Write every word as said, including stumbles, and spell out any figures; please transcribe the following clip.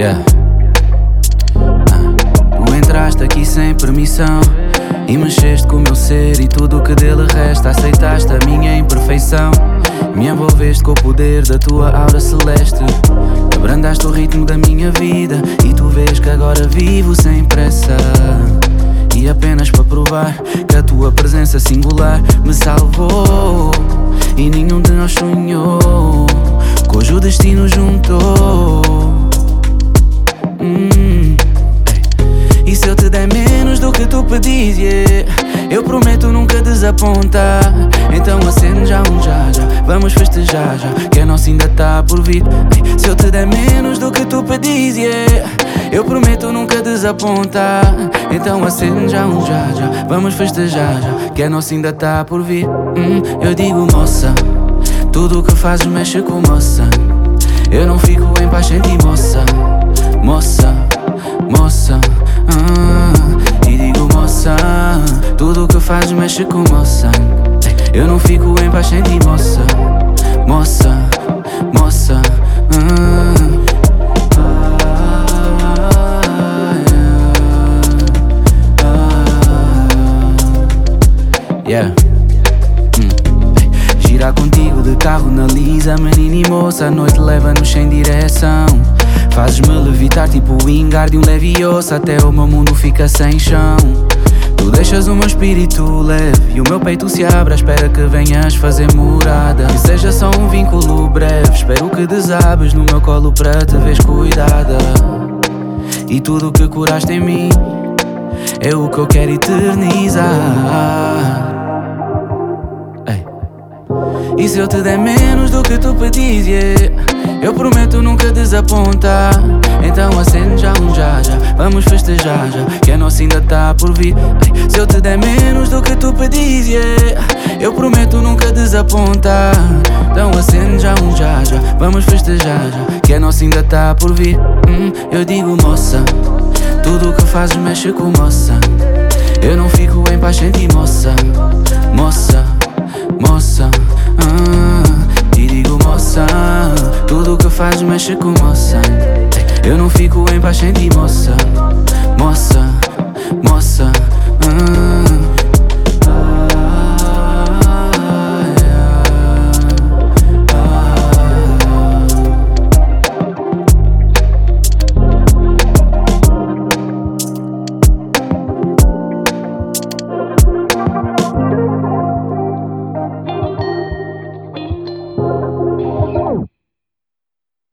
Yeah. Ah. Tu entraste aqui sem permissão e mexeste com o meu ser e tudo o que dele resta. Aceitaste a minha imperfeição, me envolveste com o poder da tua aura celeste. Abrandaste o ritmo da minha vida e tu vês que agora vivo sem pressa. E apenas para provar que a tua presença singular me salvou. E nenhum de nós sonhou que hoje o destino juntou. hum. E se eu te der menos do que tu pedis, yeah, eu prometo nunca desapontar. Então acende já um já já, vamos festejar já, que a nossa ainda tá por vir. Se eu te der menos do que tu pedis, yeah, eu prometo nunca desapontar. Então acende já um já já, vamos festejar já, que a nossa ainda tá por vir. hum, Eu digo moça, tudo o que fazes mexe com moça. Eu não fico em paz sem ti moça. Moça, moça, ah, e digo moça, tudo o que fazes mexe com moça. Eu não fico em paz sem ti moça. Moça, moça, ah. Yeah. hum. Girar contigo de carro na lisa, menina e moça. A noite leva-nos sem direção. Fazes-me levitar tipo o ingar de um leviosa. Até o meu mundo fica sem chão. Tu deixas o meu espírito leve e o meu peito se abre à espera que venhas fazer morada. Que seja só um vínculo breve, espero que desabes no meu colo para te veres cuidada. E tudo o que curaste em mim é o que eu quero eternizar. Ei. E se eu te der menos do que tu pedis, yeah, eu prometo nunca desapontar. Então acende já um já já, vamos festejar já, que a nossa ainda tá por vir. Ei. Se eu te der menos do que tu pedis, yeah, eu prometo nunca desapontar. Então acende já um já já, vamos festejar já, que a nossa ainda tá por vir. hum, Eu digo moça, tudo o que fazes mexe com moça. Eu não fico em paz sem ti moça. Moça, moça, ah, e digo moça, tudo o que fazes mexe com moça. Eu não fico em paz sem ti moça.